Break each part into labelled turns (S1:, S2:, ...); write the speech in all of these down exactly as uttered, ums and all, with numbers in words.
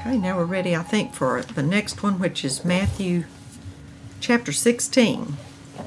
S1: Okay, now we're ready, I think, for the next one, which is Matthew chapter sixteen.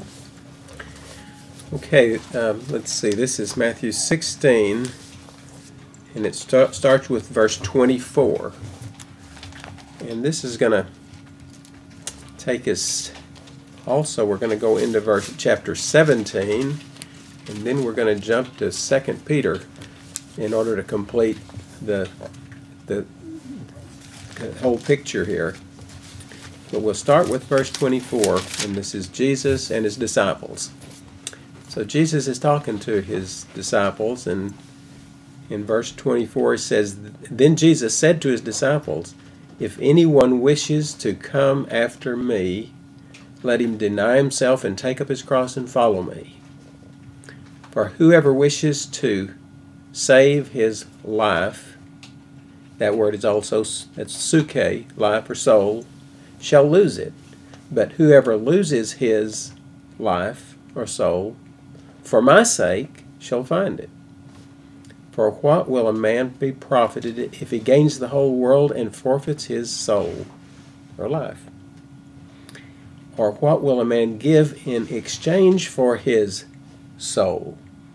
S2: Okay, um, let's see. This is Matthew sixteen, and it start, starts with verse twenty-four. And this is going to take us, also, we're going to go into verse chapter seventeen, and then we're going to jump to Second Peter in order to complete the the whole picture here. But we'll start with verse twenty-four, and this is Jesus and his disciples. So Jesus is talking to his disciples, and in verse twenty-four it says, "Then Jesus said to his disciples, 'If anyone wishes to come after me, let him deny himself and take up his cross and follow me. For whoever wishes to save his life,'" that word is also, that's suke, life or soul, "shall lose it. But whoever loses his life or soul for my sake shall find it. For what will a man be profited if he gains the whole world and forfeits his soul or life? Or what will a man give in exchange for his soul?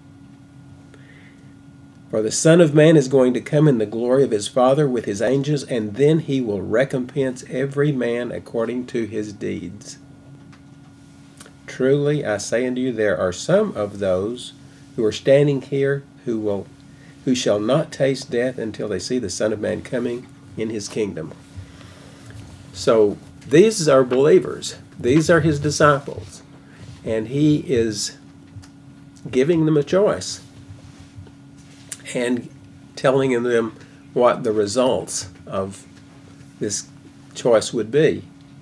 S2: For the Son of Man is going to come in the glory of his Father with his angels, and then he will recompense every man according to his deeds. Truly I say unto you, there are some of those who are standing here who will, who shall not taste death until they see the Son of Man coming in his kingdom." So these are believers. These are his disciples. And he is giving them a choice and telling them what the results of this choice would be.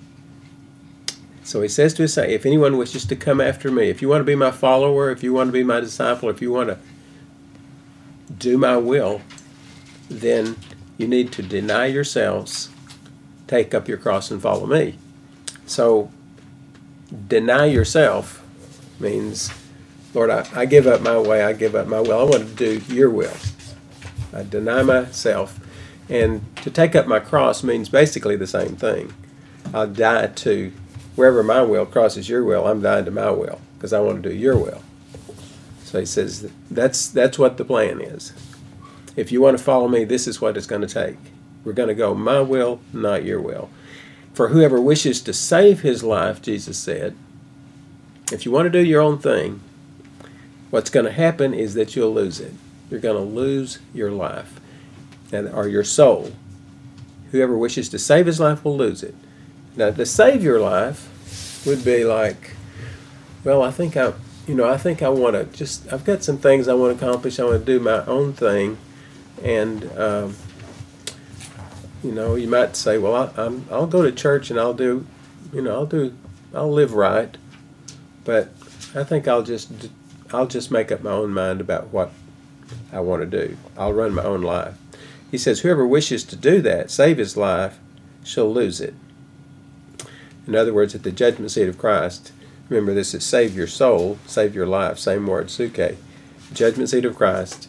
S2: So he says to his disciples, "If anyone wishes to come after me," if you want to be my follower, if you want to be my disciple, if you want to do my will, then you need to deny yourselves, take up your cross, and follow me. So deny yourself means, Lord, I, I give up my way, I give up my will, I want to do your will. I deny myself. And to take up my cross means basically the same thing. I'll die to wherever my will crosses your will, I'm dying to my will because I want to do your will. So he says that's that's what the plan is. If you want to follow me, this is what it's going to take. We're going to go my will, not your will. For whoever wishes to save his life, Jesus said, if you want to do your own thing, what's going to happen is that you'll lose it. You're going to lose your life, and or your soul. Whoever wishes to save his life will lose it. Now, to save your life would be like, well, I think I, you know, I think I want to just, I've got some things I want to accomplish. I want to do my own thing, and um, you know, you might say, well, I, I'm, I'll go to church and I'll do, you know, I'll do, I'll live right, but I think I'll just, I'll just make up my own mind about what I want to do. I'll run my own life. He says, whoever wishes to do that, save his life, shall lose it. In other words, at the judgment seat of Christ, remember this is save your soul, save your life, same word, suke. Judgment seat of Christ,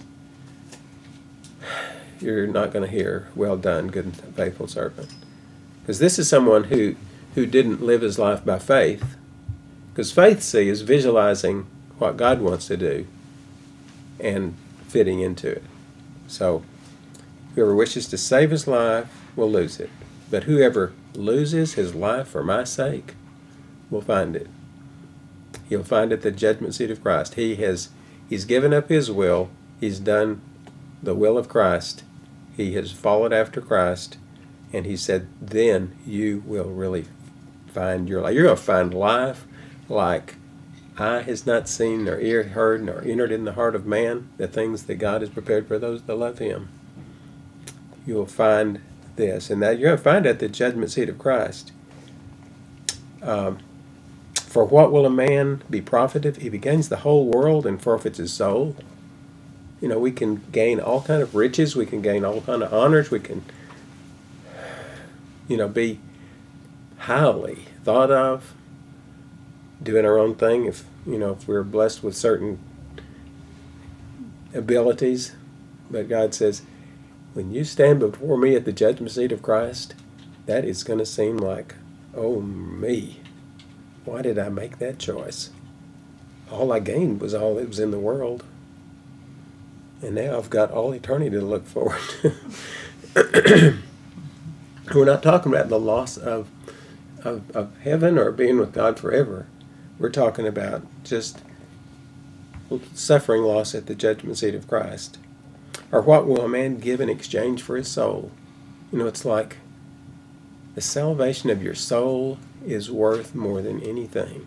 S2: you're not going to hear, well done, good and faithful servant. Because this is someone who, who didn't live his life by faith. Because faith, see, is visualizing what God wants to do and fitting into it. So, whoever wishes to save his life will lose it. But whoever loses his life for my sake will find it. He'll find it at the judgment seat of Christ. He has, he's given up his will. He's done the will of Christ. He has followed after Christ. And he said, then you will really find your life. You're going to find life like eye has not seen, nor ear heard, nor entered in the heart of man, the things that God has prepared for those that love him. You will find this, and that you're going to find it at the judgment seat of Christ. Um, For what will a man be profited if he gains the whole world and forfeits his soul? You know, we can gain all kind of riches, we can gain all kind of honors, we can, you know, be highly thought of, doing our own thing, if, you know, if we're blessed with certain abilities. But God says, when you stand before me at the judgment seat of Christ, that is going to seem like, oh me, why did I make that choice? All I gained was all that was in the world. And now I've got all eternity to look forward to. We're not talking about the loss of, of, of heaven or being with God forever. We're talking about just suffering loss at the judgment seat of Christ. Or what will a man give in exchange for his soul? You know, it's like the salvation of your soul is worth more than anything.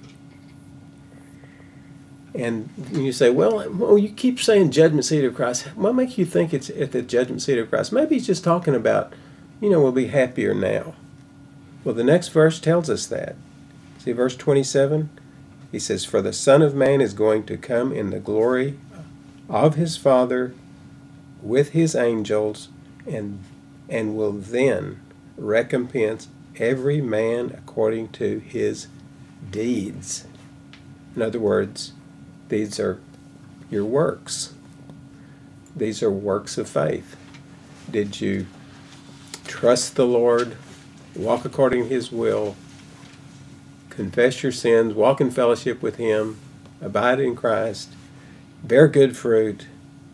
S2: And you say, well, well, you keep saying judgment seat of Christ. What makes you think it's at the judgment seat of Christ? Maybe he's just talking about, you know, we'll be happier now. Well, the next verse tells us that. See verse twenty-seven? He says, for the Son of Man is going to come in the glory of his Father with his angels, and and will then recompense every man according to his deeds. In other words, these are your works. These are works of faith. Did you trust the Lord, walk according to his will, confess your sins, walk in fellowship with him, abide in Christ, bear good fruit?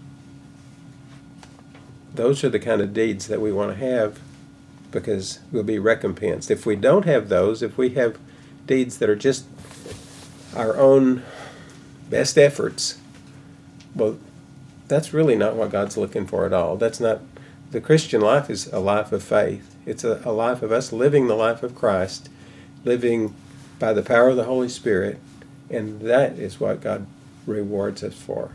S2: Those are the kind of deeds that we want to have, because we'll be recompensed. If we don't have those, if we have deeds that are just our own best efforts, well, that's really not what God's looking for at all. That's not, the Christian life is a life of faith. It's a, a life of us living the life of Christ, living by the power of the Holy Spirit, and that is what God rewards us for.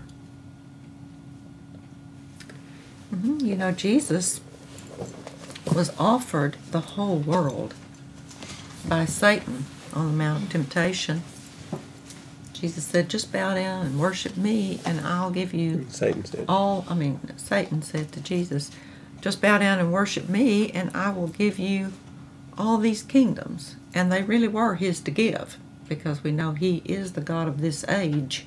S1: Mm-hmm. You know, Jesus was offered the whole world by Satan on the Mount of Temptation. Jesus said, just bow down and worship me, and I'll give you
S2: Satan said.
S1: all, I mean, Satan said to Jesus, just bow down and worship me, and I will give you all these kingdoms. And they really were his to give, because we know he is the God of this age.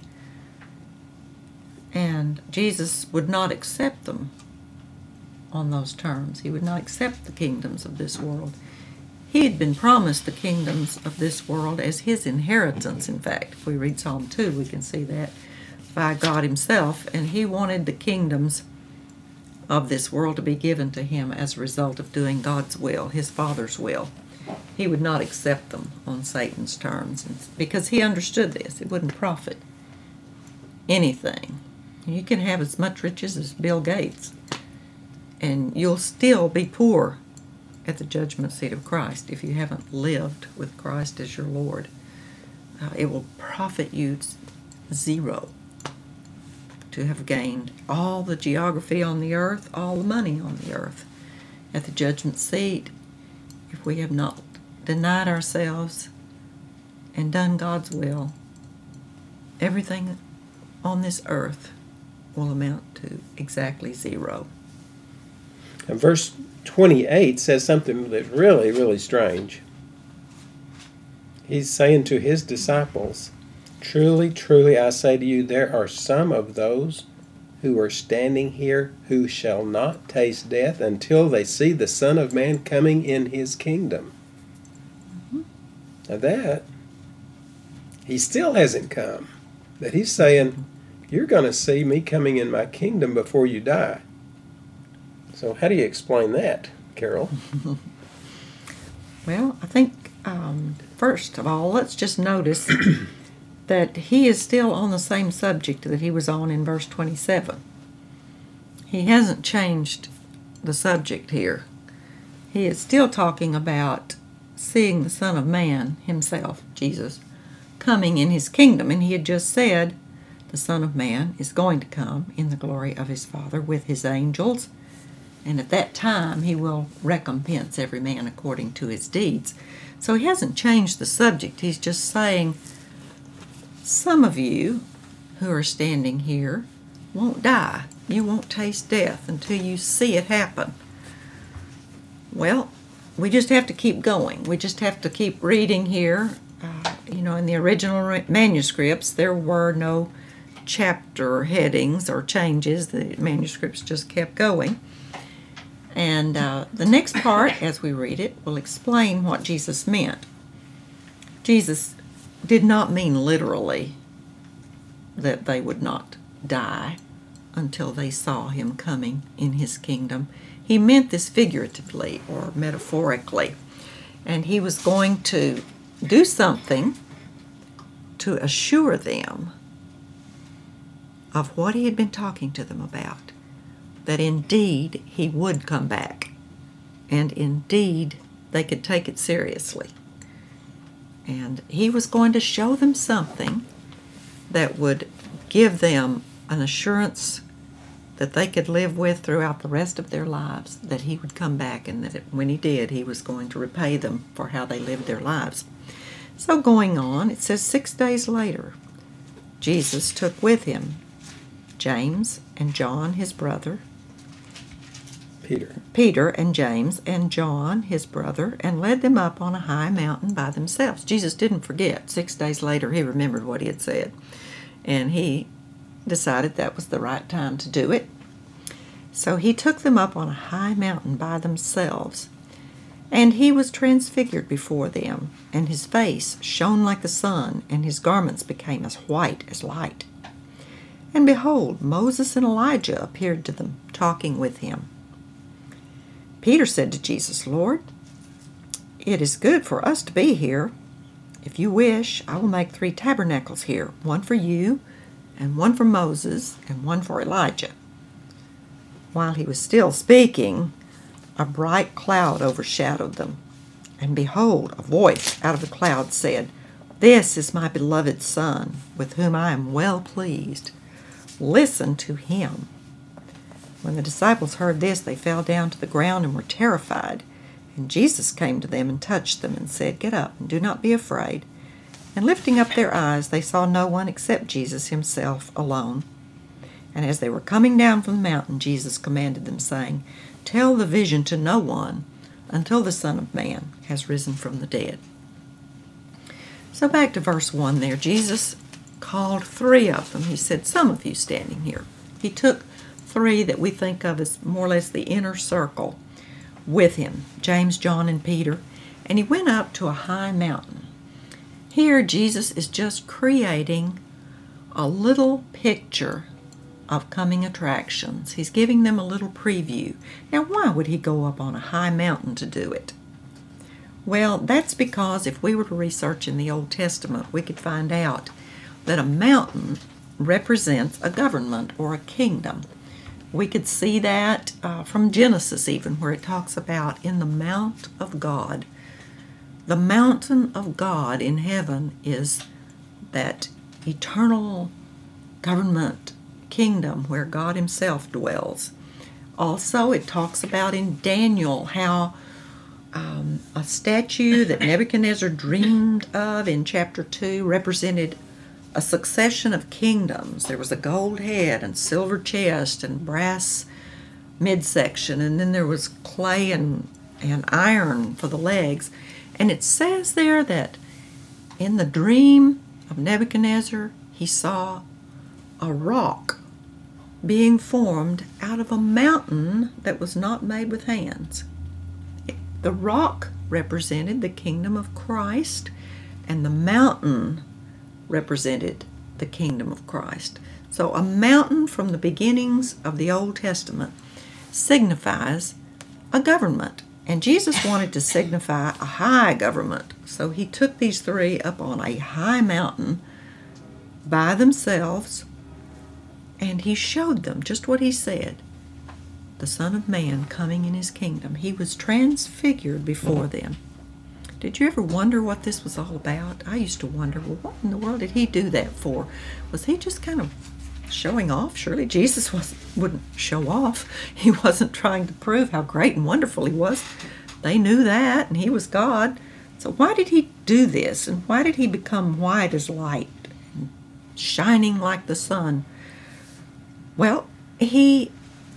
S1: And Jesus would not accept them on those terms. He would not accept the kingdoms of this world. He had been promised the kingdoms of this world as his inheritance, in fact. If we read Psalm two, we can see that, by God himself. And he wanted the kingdoms of this world to be given to him as a result of doing God's will, his Father's will. He would not accept them on Satan's terms, because he understood this. It wouldn't profit anything. You can have as much riches as Bill Gates, and you'll still be poor at the judgment seat of Christ if you haven't lived with Christ as your Lord. Uh, it will profit you zero to have gained all the geography on the earth, all the money on the earth. At the judgment seat, if we have not denied ourselves and done God's will, everything on this earth will amount to exactly zero.
S2: And verse twenty-eight says something that's really, really strange. He's saying to his disciples, truly, truly, I say to you, there are some of those who are standing here who shall not taste death until they see the Son of Man coming in his kingdom. Mm-hmm. Now that, he still hasn't come. That he's saying, you're going to see me coming in my kingdom before you die. So how do you explain that, Carol?
S1: Well, I think, um, first of all, let's just notice that he is still on the same subject that he was on in verse twenty-seven. He hasn't changed the subject here. He is still talking about seeing the Son of Man himself, Jesus, coming in his kingdom. And he had just said the Son of Man is going to come in the glory of his Father with his angels. And at that time, he will recompense every man according to his deeds. So he hasn't changed the subject. He's just saying, some of you who are standing here won't die. You won't taste death until you see it happen. Well, we just have to keep going. We just have to keep reading here. Uh, you know, in the original manuscripts, there were no chapter headings or changes. The manuscripts just kept going. And uh, the next part, as we read it, will explain what Jesus meant. Jesus did not mean literally that they would not die until they saw him coming in his kingdom. He meant this figuratively or metaphorically. And he was going to do something to assure them of what he had been talking to them about, that indeed he would come back, and indeed they could take it seriously. And he was going to show them something that would give them an assurance that they could live with throughout the rest of their lives, that he would come back, and that when he did, he was going to repay them for how they lived their lives. So going on, it says six days later, Jesus took with him James and John, his brother,
S2: Peter.
S1: Peter and James and John, his brother, and led them up on a high mountain by themselves. Jesus didn't forget. Six days later, he remembered what he had said, and he decided that was the right time to do it. So he took them up on a high mountain by themselves, and he was transfigured before them, and his face shone like the sun, and his garments became as white as light. And behold, Moses and Elijah appeared to them, talking with him. Peter said to Jesus, "Lord, it is good for us to be here. If you wish, I will make three tabernacles here, one for you, and one for Moses, and one for Elijah." While he was still speaking, a bright cloud overshadowed them. And behold, a voice out of the cloud said, "This is my beloved Son, with whom I am well pleased. Listen to him." When the disciples heard this, they fell down to the ground and were terrified. And Jesus came to them and touched them and said, "Get up and do not be afraid." And lifting up their eyes, they saw no one except Jesus himself alone. And as they were coming down from the mountain, Jesus commanded them, saying, "Tell the vision to no one until the Son of Man has risen from the dead." So back to verse one there. Jesus called three of them. He said, "Some of you standing here." He took three that we think of as more or less the inner circle with him, James, John, and Peter, and he went up to a high mountain. Here, Jesus is just creating a little picture of coming attractions. He's giving them a little preview. Now, why would he go up on a high mountain to do it? Well, that's because if we were to research in the Old Testament, we could find out that a mountain represents a government or a kingdom. We could see that uh, from Genesis even, where it talks about in the mount of God. The mountain of God in heaven is that eternal government kingdom where God himself dwells. Also, it talks about in Daniel how um, a statue that Nebuchadnezzar dreamed of in chapter two represented a succession of kingdoms. There was a gold head and silver chest and brass midsection, and then there was clay and, and iron for the legs. And it says there that in the dream of Nebuchadnezzar, he saw a rock being formed out of a mountain that was not made with hands. The rock represented the kingdom of Christ, and the mountain represented the kingdom of Christ. So a mountain from the beginnings of the Old Testament signifies a government. And Jesus wanted to signify a high government. So he took these three up on a high mountain by themselves, and he showed them just what he said. The Son of Man coming in his kingdom. He was transfigured before them. Did you ever wonder what this was all about? I used to wonder, well, what in the world did he do that for? Was he just kind of showing off? Surely Jesus wasn't, wouldn't show off. He wasn't trying to prove how great and wonderful he was. They knew that, and he was God. So why did he do this? And why did he become white as light, and shining like the sun? Well, he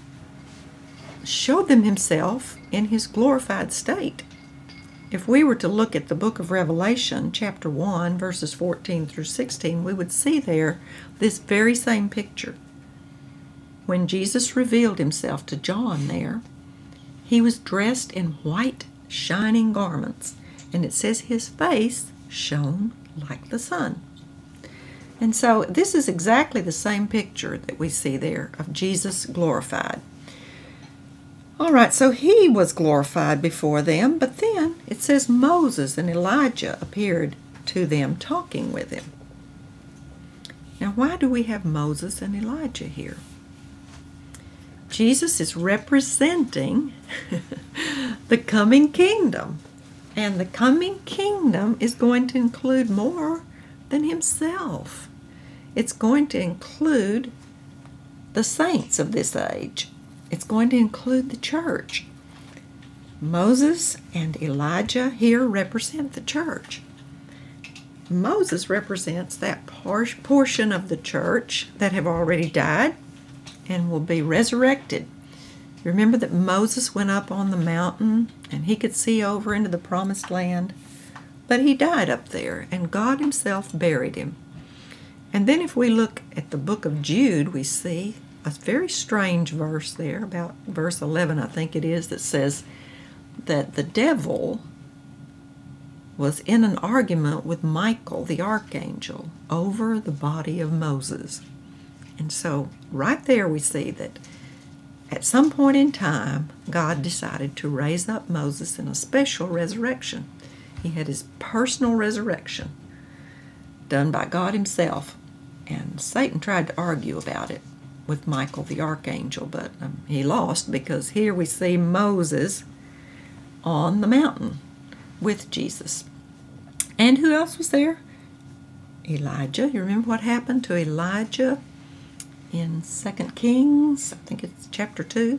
S1: showed them himself in his glorified state. If we were to look at the book of Revelation, chapter one, verses fourteen through sixteen, we would see there this very same picture. When Jesus revealed himself to John there, he He was dressed in white, shining garments, and it says his face shone like the sun. And so this is exactly the same picture that we see there of Jesus glorified. All right, so he was glorified before them, but then it says Moses and Elijah appeared to them talking with him. Now, why do we have Moses and Elijah here? Jesus is representing the coming kingdom, and the coming kingdom is going to include more than himself. It's going to include the saints of this age. It's going to include the church. Moses and Elijah here represent the church. Moses represents that por- portion of the church that have already died and will be resurrected. Remember that Moses went up on the mountain and he could see over into the promised land, but he died up there and God himself buried him. And then if we look at the book of Jude, we see a very strange verse there, about verse eleven, I think it is, that says that the devil was in an argument with Michael, the archangel, over the body of Moses. And so right there we see that at some point in time, God decided to raise up Moses in a special resurrection. He had his personal resurrection done by God himself. And Satan tried to argue about it with Michael the archangel, but um, he lost, because here we see Moses on the mountain with Jesus. And who else was there? Elijah. You remember what happened to Elijah in Second Kings? I think it's chapter two.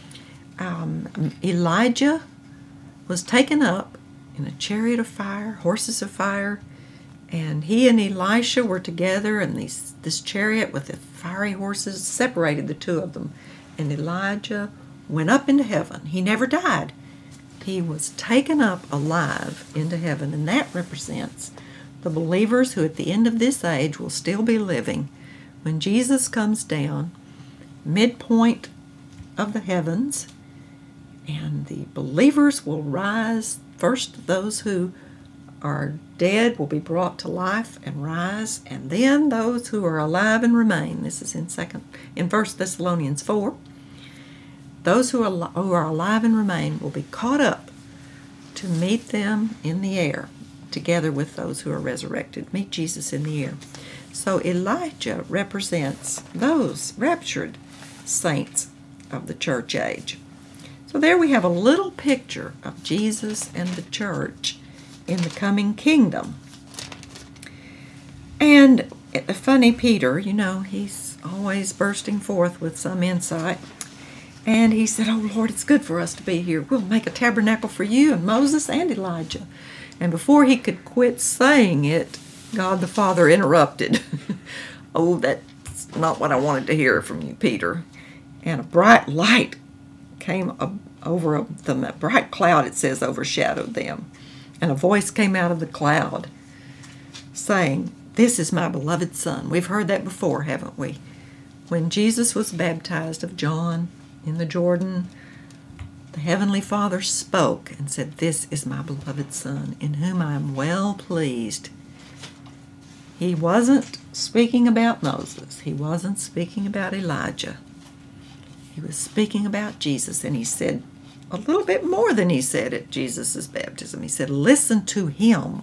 S1: Um, Elijah was taken up in a chariot of fire, horses of fire, and he and Elisha were together, and these, this chariot with the fiery horses separated the two of them. And Elijah went up into heaven. He never died. He was taken up alive into heaven, and that represents the believers who at the end of this age will still be living. When Jesus comes down, midpoint of the heavens, and the believers will rise. First, those who are dead will be brought to life and rise, and then those who are alive and remain. This is in second in First Thessalonians four. Those who are who are alive and remain will be caught up to meet them in the air, together with those who are resurrected. Meet Jesus in the air. So Elijah represents those raptured saints of the church age. So there we have a little picture of Jesus and the church in the coming kingdom. And funny Peter, you know, he's always bursting forth with some insight. And he said, "Oh, Lord, it's good for us to be here. We'll make a tabernacle for you and Moses and Elijah." And before he could quit saying it, God the Father interrupted. "Oh, that's not what I wanted to hear from you, Peter." And a bright light came over them. A bright cloud, it says, overshadowed them. And a voice came out of the cloud saying, "This is my beloved Son." We've heard that before, haven't we? When Jesus was baptized of John in the Jordan, the Heavenly Father spoke and said, "This is my beloved Son, in whom I am well pleased." He wasn't speaking about Moses. He wasn't speaking about Elijah. He was speaking about Jesus, and he said a little bit more than he said at Jesus' baptism. He said, "Listen to him."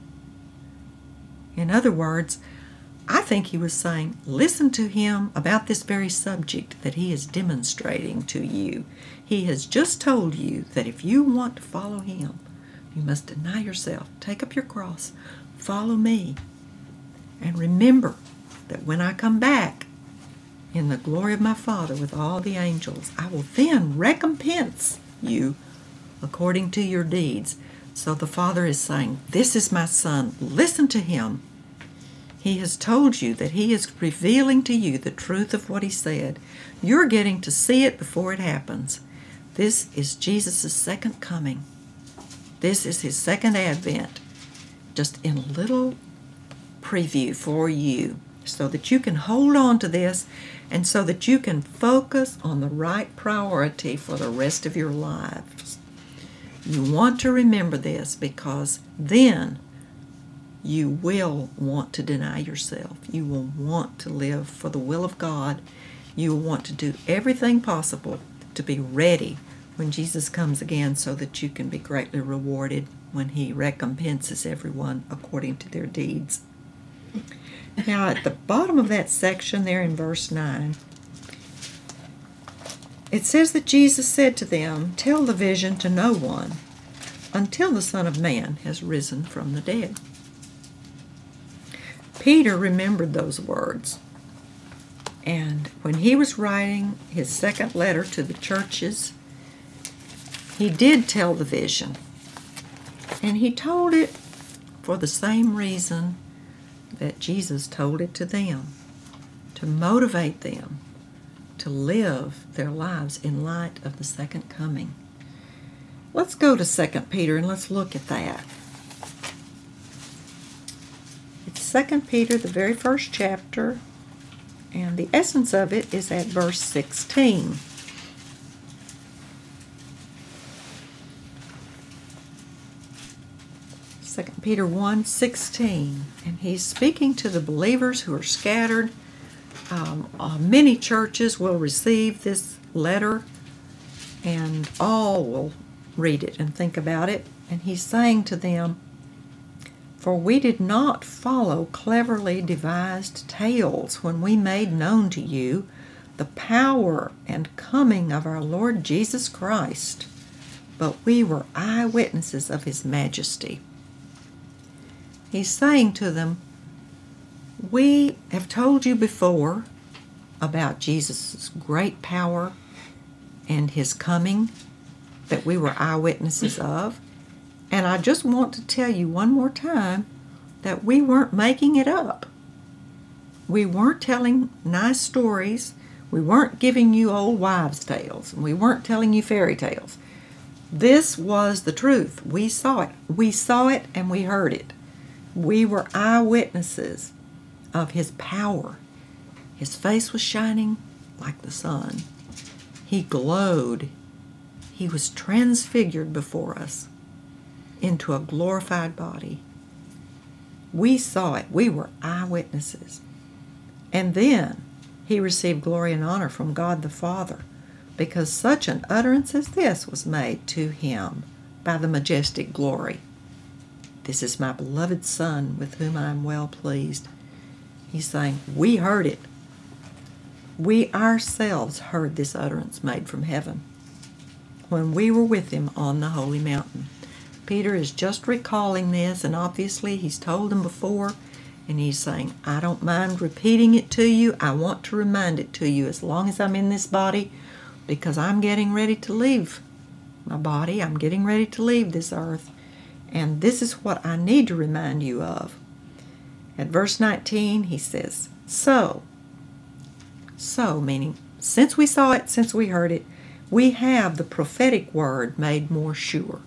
S1: In other words, I think he was saying, listen to him about this very subject that he is demonstrating to you. He has just told you that if you want to follow him, you must deny yourself, take up your cross, follow me. And remember that when I come back in the glory of my Father with all the angels, I will then recompense you according to your deeds. So the Father is saying, "This is my Son. Listen to him. He has told you that he is revealing to you the truth of what he said. You're getting to see it before it happens. This is Jesus' second coming. This is his second advent, just in a little preview for you, so that you can hold on to this and so that you can focus on the right priority for the rest of your lives. You want to remember this, because then you will want to deny yourself. You will want to live for the will of God. You will want to do everything possible to be ready when Jesus comes again, so that you can be greatly rewarded when he recompenses everyone according to their deeds. Now, at the bottom of that section there in verse nine, it says that Jesus said to them, "Tell the vision to no one until the Son of Man has risen from the dead." Peter remembered those words, and when he was writing his second letter to the churches, he did tell the vision, and he told it for the same reason that Jesus told it to them, to motivate them to live their lives in light of the second coming. Let's go to Second Peter and let's look at that. It's Second Peter, the very first chapter, and the essence of it is at verse sixteen. Second Peter one sixteen, and he's speaking to the believers who are scattered. Um, uh, many churches will receive this letter, and all will read it and think about it. And he's saying to them, "For we did not follow cleverly devised tales when we made known to you the power and coming of our Lord Jesus Christ, but we were eyewitnesses of his majesty." He's saying to them, we have told you before about Jesus' great power and his coming that we were eyewitnesses of. And I just want to tell you one more time that we weren't making it up. We weren't telling nice stories. We weren't giving you old wives' tales. We weren't telling you fairy tales. This was the truth. We saw it. We saw it and we heard it. We were eyewitnesses of his power. His face was shining like the sun. He glowed. He was transfigured before us into a glorified body. We saw it. We were eyewitnesses. And then he received glory and honor from God the Father, because such an utterance as this was made to him by the majestic glory. "This is my beloved Son, with whom I am well pleased." He's saying, we heard it. We ourselves heard this utterance made from heaven when we were with him on the holy mountain. Peter is just recalling this, and obviously he's told them before, and he's saying, I don't mind repeating it to you. I want to remind it to you as long as I'm in this body, because I'm getting ready to leave my body. I'm getting ready to leave this earth. And this is what I need to remind you of. At verse nineteen, he says, So, so meaning, since we saw it, since we heard it, we have the prophetic word made more sure.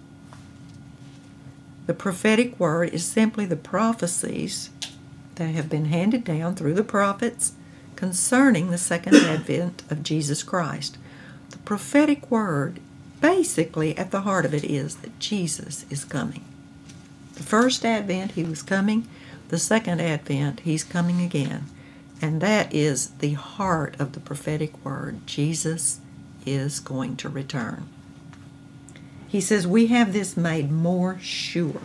S1: The prophetic word is simply the prophecies that have been handed down through the prophets concerning the second advent of Jesus Christ. The prophetic word, basically at the heart of it, is that Jesus is coming. The first advent, he was coming. The second advent, he's coming again. And that is the heart of the prophetic word. Jesus is going to return. He says we have this made more sure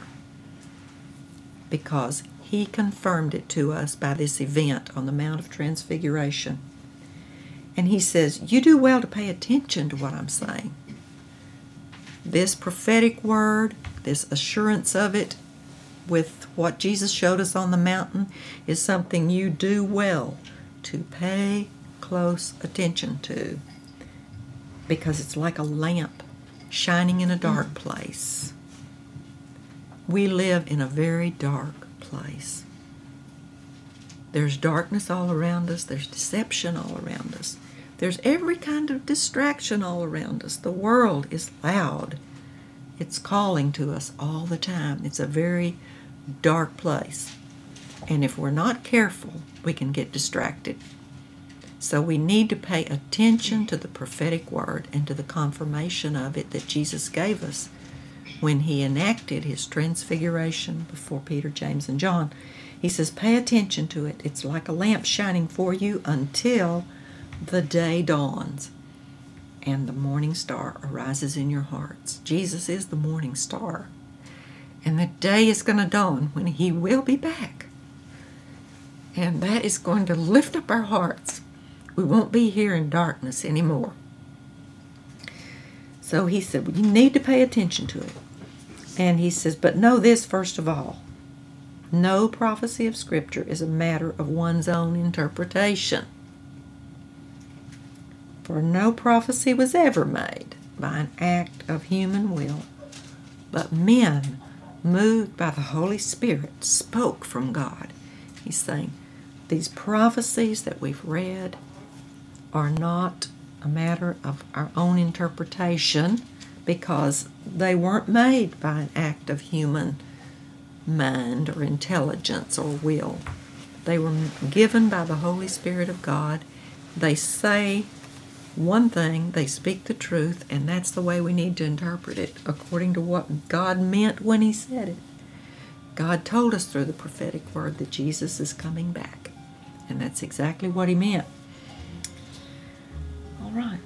S1: because he confirmed it to us by this event on the Mount of Transfiguration. And he says, you do well to pay attention to what I'm saying. This prophetic word, this assurance of it, with what Jesus showed us on the mountain, is something you do well to pay close attention to, because it's like a lamp shining in a dark place. We live in a very dark place. There's darkness all around us. There's deception all around us. There's every kind of distraction all around us. The world is loud. It's calling to us all the time. It's a very dark place. And if we're not careful, we can get distracted. So we need to pay attention to the prophetic word and to the confirmation of it that Jesus gave us when he enacted his transfiguration before Peter, James, and John. He says, pay attention to it. It's like a lamp shining for you until the day dawns and the morning star arises in your hearts. Jesus is the morning star. And the day is going to dawn when he will be back. And that is going to lift up our hearts. We won't be here in darkness anymore. So he said, well, you need to pay attention to it. And he says, but know this first of all. No prophecy of Scripture is a matter of one's own interpretation. For no prophecy was ever made by an act of human will, but men, moved by the Holy Spirit, spoke from God. He's saying, these prophecies that we've read are not a matter of our own interpretation because they weren't made by an act of human mind or intelligence or will. They were given by the Holy Spirit of God. They say one thing, they speak the truth, and that's the way we need to interpret it, according to what God meant when he said it. God told us through the prophetic word that Jesus is coming back, and that's exactly what he meant. All right.